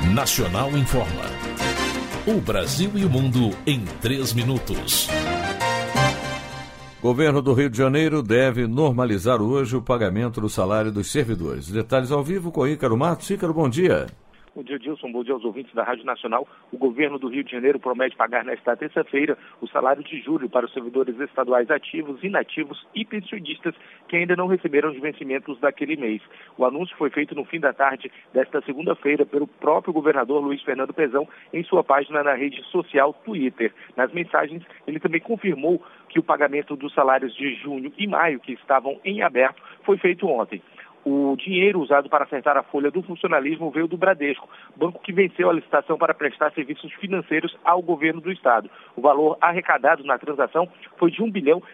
Nacional Informa. O Brasil e o mundo em 3 minutos. Governo do Rio de Janeiro deve normalizar hoje o pagamento do salário dos servidores. Detalhes ao vivo com Ícaro Matos. Ícaro, bom dia. Bom dia, Dilson. Bom dia aos ouvintes da Rádio Nacional. O governo do Rio de Janeiro promete pagar nesta terça-feira o salário de julho para os servidores estaduais ativos, inativos e pensionistas que ainda não receberam os vencimentos daquele mês. O anúncio foi feito no fim da tarde desta segunda-feira pelo próprio governador Luiz Fernando Pezão em sua página na rede social Twitter. Nas mensagens, ele também confirmou que o pagamento dos salários de junho e maio, que estavam em aberto, foi feito ontem. O dinheiro usado para acertar a folha do funcionalismo veio do Bradesco, banco que venceu a licitação para prestar serviços financeiros ao governo do estado. O valor arrecadado na transação foi de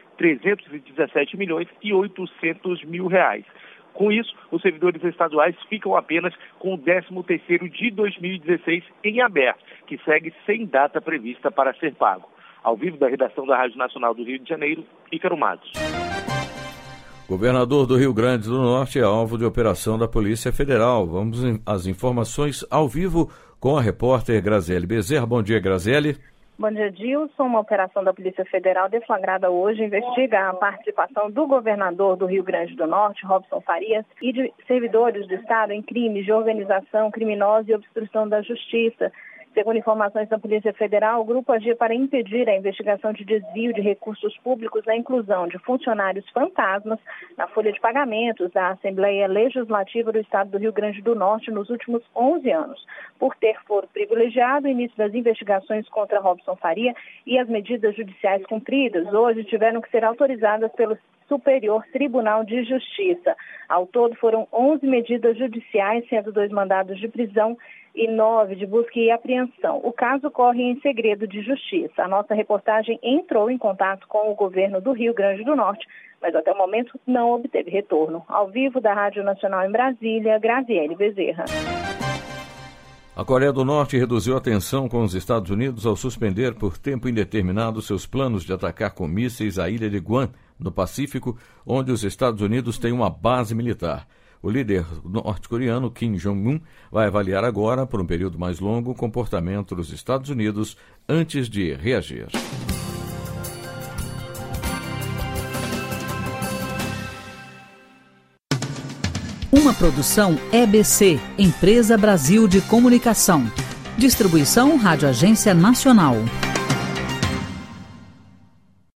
R$1.317.800.000. Com isso, os servidores estaduais ficam apenas com o 13º de 2016 em aberto, que segue sem data prevista para ser pago. Ao vivo da redação da Rádio Nacional do Rio de Janeiro, Ícaro Matos. Governador do Rio Grande do Norte é alvo de operação da Polícia Federal. Vamos às informações ao vivo com a repórter Graziele Bezerra. Bom dia, Graziele. Bom dia, Dilson. Uma operação da Polícia Federal deflagrada hoje investiga a participação do governador do Rio Grande do Norte, Robson Farias, e de servidores do Estado em crimes de organização criminosa e obstrução da justiça. Segundo informações da Polícia Federal, o grupo agia para impedir a investigação de desvio de recursos públicos na inclusão de funcionários fantasmas na folha de pagamentos da Assembleia Legislativa do Estado do Rio Grande do Norte nos últimos 11 anos. Por ter foro privilegiado, o início das investigações contra Robson Faria e as medidas judiciais cumpridas hoje tiveram que ser autorizadas pelo Superior Tribunal de Justiça. Ao todo, foram 11 medidas judiciais, sendo 2 mandados de prisão e 9 de busca e apreensão. O caso corre em segredo de justiça. A nossa reportagem entrou em contato com o governo do Rio Grande do Norte, mas até o momento não obteve retorno. Ao vivo da Rádio Nacional em Brasília, Graziele Bezerra. A Coreia do Norte reduziu a tensão com os Estados Unidos ao suspender por tempo indeterminado seus planos de atacar com mísseis a ilha de Guam, no Pacífico, onde os Estados Unidos têm uma base militar. O líder norte-coreano Kim Jong-un vai avaliar agora, por um período mais longo, o comportamento dos Estados Unidos antes de reagir. Uma produção EBC, Empresa Brasil de Comunicação. Distribuição Rádio Agência Nacional.